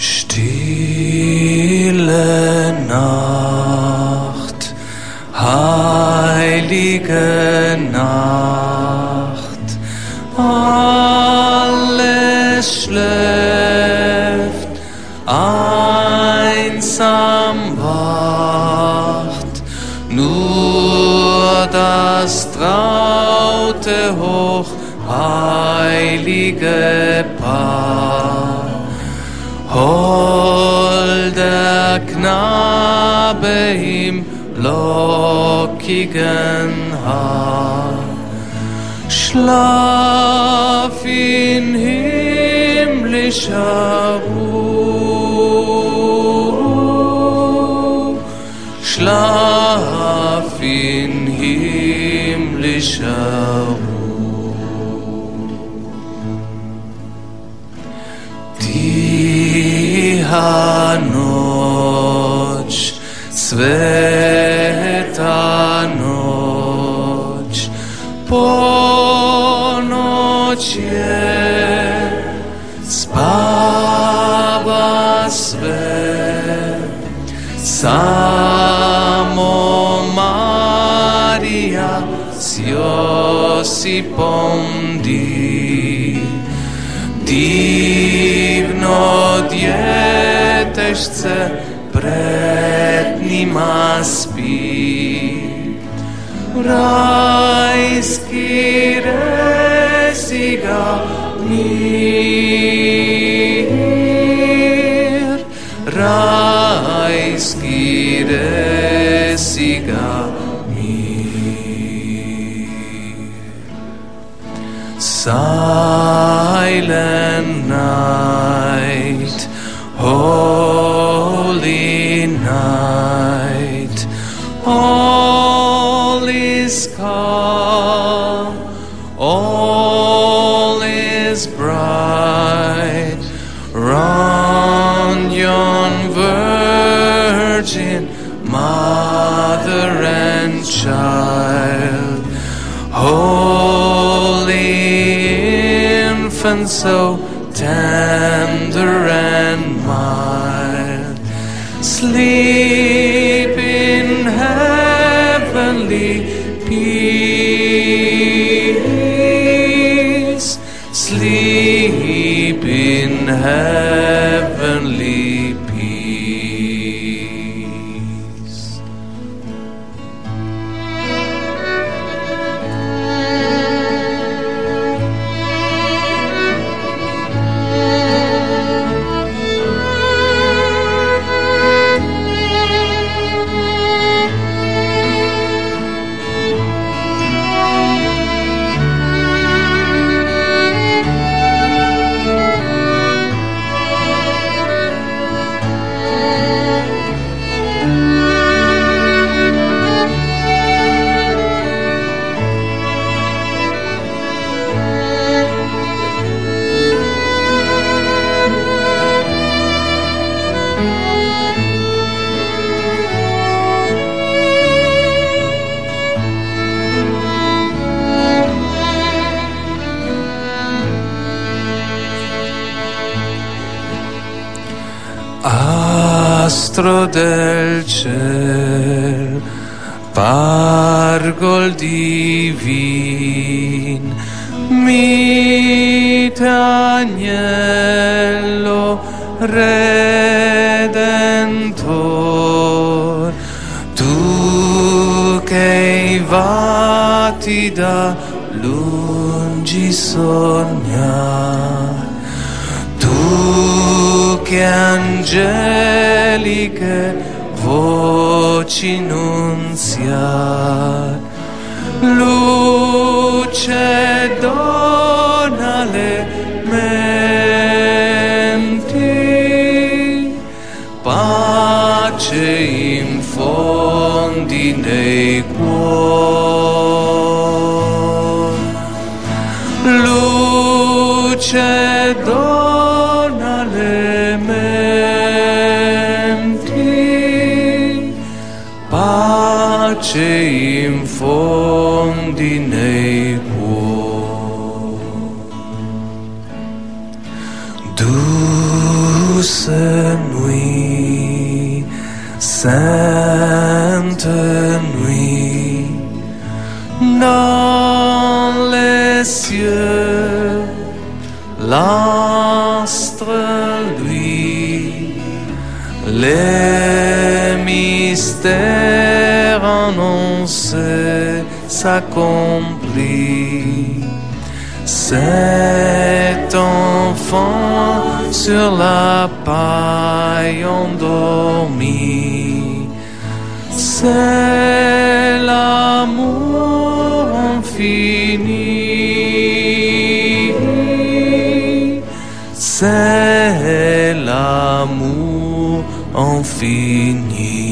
Stille Nacht, heilige Nacht, alles schläft, einsam wacht, nur das traute hochheilige Paar. Holder Knabe im lockigen Haar, schlaf in himmlischer Ruhe, schlaf in himmlischer Ruhe. Tiha noć, sveta noć, ponoć je, spava sve, samo Marija s Josipom divno djetešce pred njima spi. Rajski rezi ga mir, rajski rezi ga silent night, holy night, all is calm, all is bright, round yon virgin mother and child, and so tender and mild, sleep in heavenly peace, sleep in heavenly peace. Astro del ciel, pargol divin, mite agnello redentor, tu che vati da lungi sognar, tu che angeliche voci nunziar, luce dona le menti, pace infondi nei cuori, luce dona le menti, pace infondi nei cuori. douce nuit, sainte nuit, dans les cieux, l'astre lui, les mystères annoncés s'accomplissent. Cet enfant sur la paille endormi, c'est l'amour infini, c'est l'amour infini.